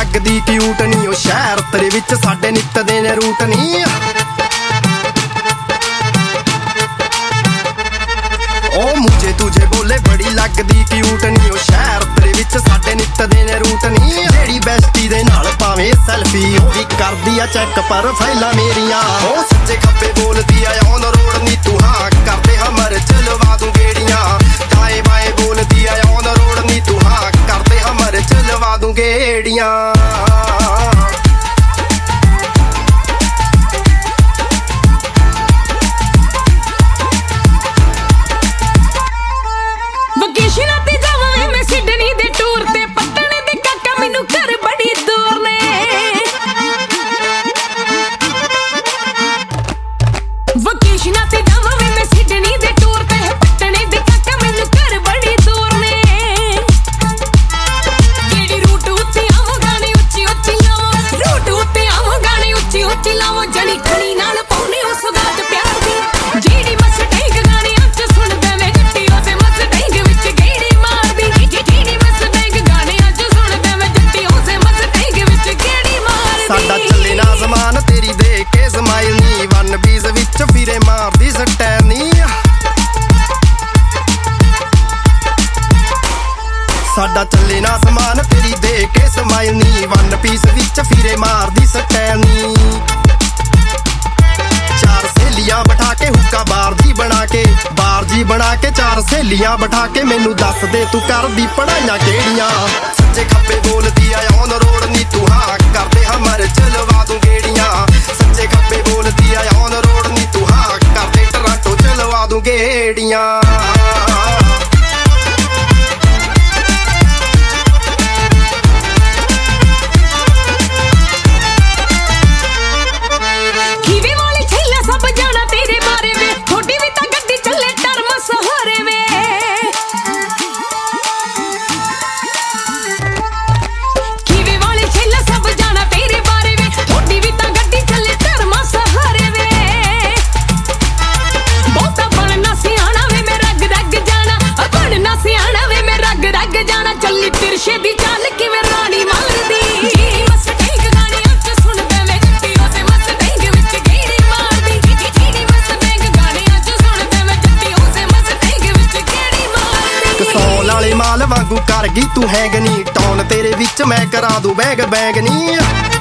ਲੱਗਦੀ ਕਿਊਟ ਨੀ ਉਹ ਸ਼ਹਿਰ ਤੇਰੇ ਵਿੱਚ ਸਾਡੇ ਨਿੱਤਦੇ ਨੇ ਰੂਟ ਨੀ ਉਹ ਮੁਝੇ ਤੁਝੇ ਬੋਲੇ ਬੜੀ ਲੱਗਦੀ ਕਿਊਟ ਨੀ ਉਹ ਸ਼ਹਿਰ ਤੇਰੇ ਵਿੱਚ ਸਾਡੇ ਨਿੱਤਦੇ ਨੇ ਰੂਟ ਨੀ ਜਿਹੜੀ ਬੈਸਟੀ ਦੇ ਨਾਲ ਭਾਵੇਂ ਸੈਲਫੀ ਉਹ ਵੀ ਕਰਦੀ ਆ ਚੈੱਕ ਪਰ ਫਾਈਲਾਂ ਮੇਰੀਆਂ ਉਹ ਸੱਜੇ ਖੱਬੇ ਬੋਲਦੀ ਆ ਔਨ ਰੋਡ ਨੀ ਤੂੰ ਹਾਂ ਕਰਦੇ ਹਮਰ ਚਲਵਾ ਦੂੰ ਗੇੜੀਆਂ ਦਾਏ ਬਾਏ ਬੋਲਦੀ ਆ ਔਨ ਰੋਡ ਨੀ ਤੂੰ ਹਾਂ ਕਰਦੇ ਹਮਰ ਚਲਵਾ ਦੂੰ ਗੇੜੀਆਂ ਸਾਡਾ ਚੱਲੇ ਨਾ ਸਮਾਨ ਤੇਰੀ ਦੇ ਕੇ ਸਮਾਈਲ ਨੀ ਵਨ ਪੀਸ ਵਿੱਚ ਫਿਰੇ ਮਾਰਦੀ ਸਟੈਲ ਨੀ ਚਾਰ ਸਹੇਲੀਆਂ ਬਿਠਾ ਕੇ ਹੁੱਕਾ ਬਾਰ ਜੀ ਬਣਾ ਕੇ ਚਾਰ ਸਹੇਲੀਆਂ ਬਿਠਾ ਕੇ ਮੈਨੂੰ ਦੱਸ ਦੇ ਤੂੰ ਕਰਦੀ ਪੜਾਈਆਂ ਕਿਹੜੀਆਂ ਸੱਜੇ ਖੱਬੇ ਬੋਲਦੀ ਆ ਔਨ ਰੋਡ ਨੀ ਤੂੰ ਹਾਂ ਕਰਦੇ ਹਮਰ ਚਲਵਾ ਦੂੰ ਗੇੜੀਆਂ ਸੱਜੇ ਖੱਬੇ ਬੋਲਦੀ ਆ ਔਨ ਰੋਡ ਨੀ ਤੂੰ ਹਾਂ ਕਰਦੇ ਟਰਾਂਟੋ ਚਲਵਾ ਦੂੰ ਗੇੜੀਆਂ ਮਾਲ ਵਾਂਗੂ ਕਰ ਗਈ ਤੂੰ ਹੈਗ ਨੀ ਟੌਨ ਤੇਰੇ ਵਿੱਚ ਮੈਂ ਕਰਾ ਦੂੰ ਬੈਗ ਬੈਗ ਨੀ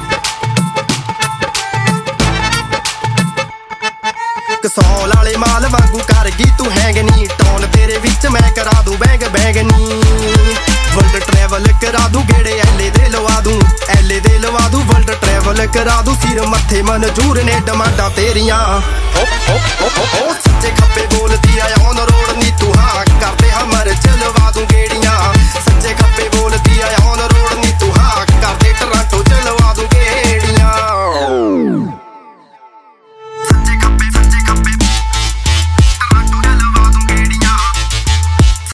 ਕਸੌਲ ਵਾਲੇ ਮਾਲ ਵਾਂਗੂ ਕਰ ਗਈ ਤੂੰ ਹੈਗ ਨੀ ਟੌਨ ਤੇਰੇ ਵਿੱਚ ਮੈਂ ਕਰਾ ਦੂੰ ਬੈਗ ਬੈਗ ਨੀ ਵਰਲਡ ਟਰੈਵਲ ਕਰਾ ਦੂੰ ਗੇੜੇ ਐਲੇ ਦੇ ਲਵਾ ਦੂੰ ਵਰਲਡ ਟਰੈਵਲ ਕਰਾ ਦੂੰ ਸਿਰ ਮੱਥੇ ਮਨਜ਼ੂਰ ਨੇ ਡਮਾਂਡਾਂ ਤੇਰੀਆਂ ਉਹ ਸੱਜੇ ਖੱਬੇ ਬੋਲਦੀ ਆ ਔਨ ਰੋਡ ਨੀ ਤੂੰ ਹਾਂ ਕਰਦੇ ਹਮਰ ਚਲਵਾ ਦੂੰ ਗੇੜੀਆਂ ਸੱਜੇ ਖੱਬੇ ਬੋਲਦੀ ਆ ਔਨ